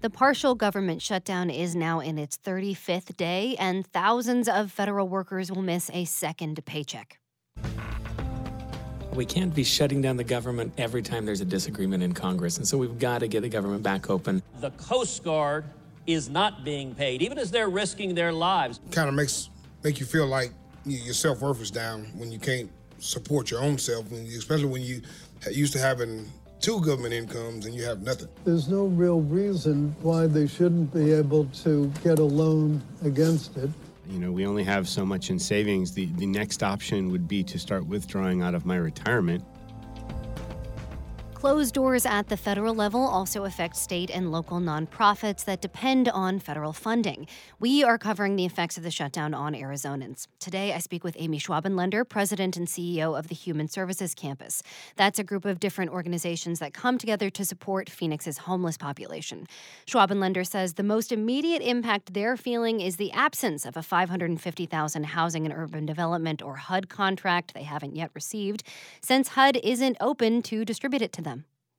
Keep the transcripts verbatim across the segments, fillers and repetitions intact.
The partial government shutdown is now in its thirty-fifth day, and thousands of federal workers will miss a second paycheck. We can't be shutting down the government every time there's a disagreement in Congress, and so we've got to get the government back open. The Coast Guard is not being paid, even as they're risking their lives. Kind of makes make you feel like your self-worth is down when you can't support your own self, when you, especially when you used to having two government incomes and you have nothing. There's no real reason why they shouldn't be able to get a loan against it. You know, we only have so much in savings. The, the next option would be to start withdrawing out of my retirement. Closed doors at the federal level also affect state and local nonprofits that depend on federal funding. We are covering the effects of the shutdown on Arizonans. Today, I speak with Amy Schwabenlender, president and C E O of the Human Services Campus. That's a group of different organizations that come together to support Phoenix's homeless population. Schwabenlender says the most immediate impact they're feeling is the absence of a five hundred fifty thousand dollars Housing and Urban Development, or H U D, contract they haven't yet received, since H U D isn't open to distribute it to them.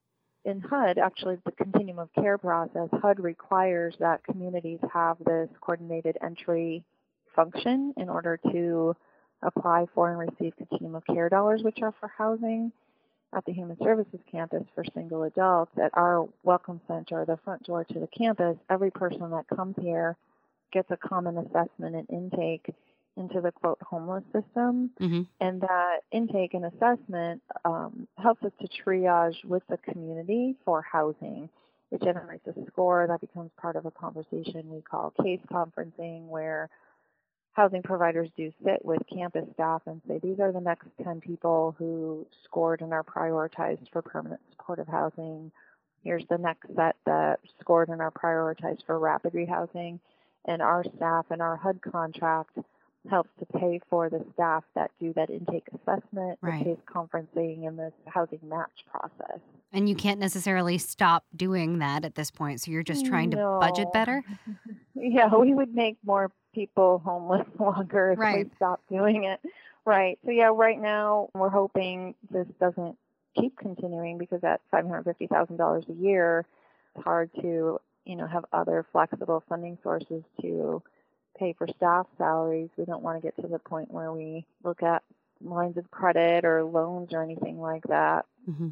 In H U D, actually, the continuum of care process, H U D requires that communities have this coordinated entry function in order to apply for and receive continuum of care dollars, which are for housing. At the Human Services Campus for single adults, at our Welcome Center, the front door to the campus, every person that comes here gets a common assessment and intake into the, quote, homeless system. Mm-hmm. And that intake and assessment um, helps us to triage with the community for housing. It generates a score that becomes part of a conversation we call case conferencing, where housing providers do sit with campus staff and say, these are the next ten people who scored and are prioritized for permanent supportive housing. Here's the next set that scored and are prioritized for rapid rehousing. And our staff and our H U D contract helps to pay for the staff that do that intake assessment, right, the case conferencing, and this housing match process. And you can't necessarily stop doing that at this point, so you're just trying to No. budget better? Yeah, we would make more people homeless longer if Right. we stopped doing it. Right. So, yeah, right now we're hoping this doesn't keep continuing, because at five hundred fifty thousand dollars a year, it's hard to, you know, have other flexible funding sources to pay for staff salaries. We don't want to get to the point where we look at lines of credit or loans or anything like that. Mm-hmm.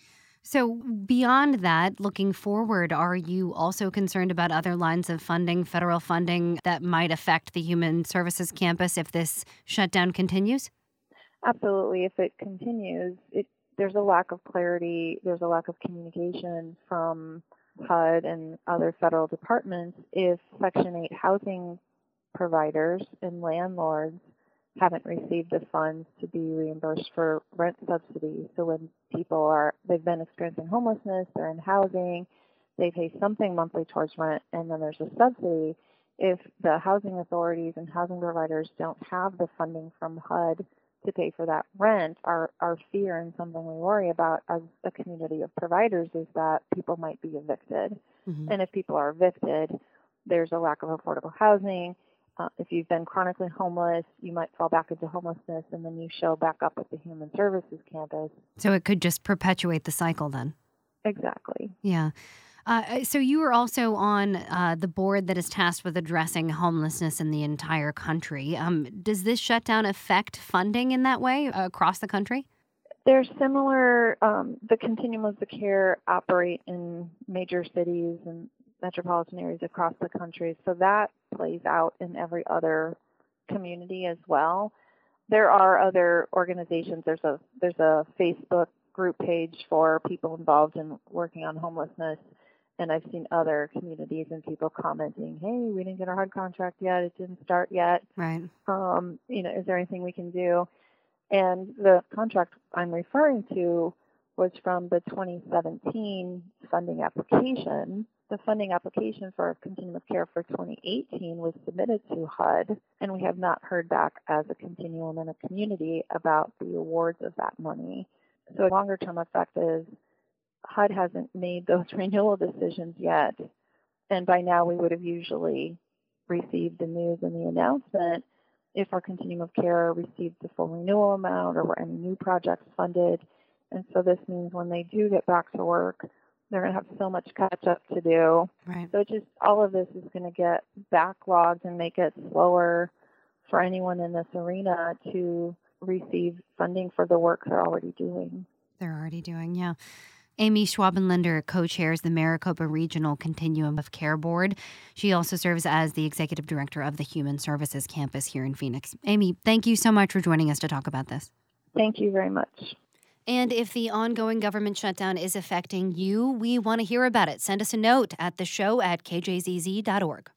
So beyond that, looking forward, are you also concerned about other lines of funding, federal funding, that might affect the Human Services Campus if this shutdown continues? Absolutely. If it continues, it, there's a lack of clarity, there's a lack of communication from H U D and other federal departments if Section eight housing providers and landlords haven't received the funds to be reimbursed for rent subsidies. So when people are, they've been experiencing homelessness, they're in housing, they pay something monthly towards rent, and then there's a subsidy. If the housing authorities and housing providers don't have the funding from H U D to pay for that rent, our, our fear and something we worry about as a community of providers is that people might be evicted. Mm-hmm. And if people are evicted, there's a lack of affordable housing. Uh, if you've been chronically homeless, you might fall back into homelessness, and then you show back up at the Human Services Campus. So it could just perpetuate the cycle then. Exactly. Yeah. Uh, so you are also on uh, the board that is tasked with addressing homelessness in the entire country. Um, does this shutdown affect funding in that way uh, across the country? There's similar, um, the continuum of the care operate in major cities and metropolitan areas across the country. So that plays out in every other community as well. There are other organizations. There's a there's a Facebook group page for people involved in working on homelessness. And I've seen other communities and people commenting, hey, we didn't get our H U D contract yet. It didn't start yet. Right. Um, you know, is there anything we can do? And the contract I'm referring to was from the twenty seventeen funding application. The funding application for continuum of care for twenty eighteen was submitted to H U D, and we have not heard back as a continuum and a community about the awards of that money. So a longer-term effect is H U D hasn't made those renewal decisions yet, and by now we would have usually received the news and the announcement if our continuum of care received the full renewal amount or were any new projects funded. And so this means when they do get back to work, They're going to have so much catch up to do. Right. So it's just all of this is going to get backlogged and make it slower for anyone in this arena to receive funding for the work they're already doing. They're already doing, yeah. Amy Schwabenlender co-chairs the Maricopa Regional Continuum of Care Board. She also serves as the executive director of the Human Services Campus here in Phoenix. Amy, thank you so much for joining us to talk about this. Thank you very much. And if the ongoing government shutdown is affecting you, we want to hear about it. Send us a note at the show at k j z z dot org.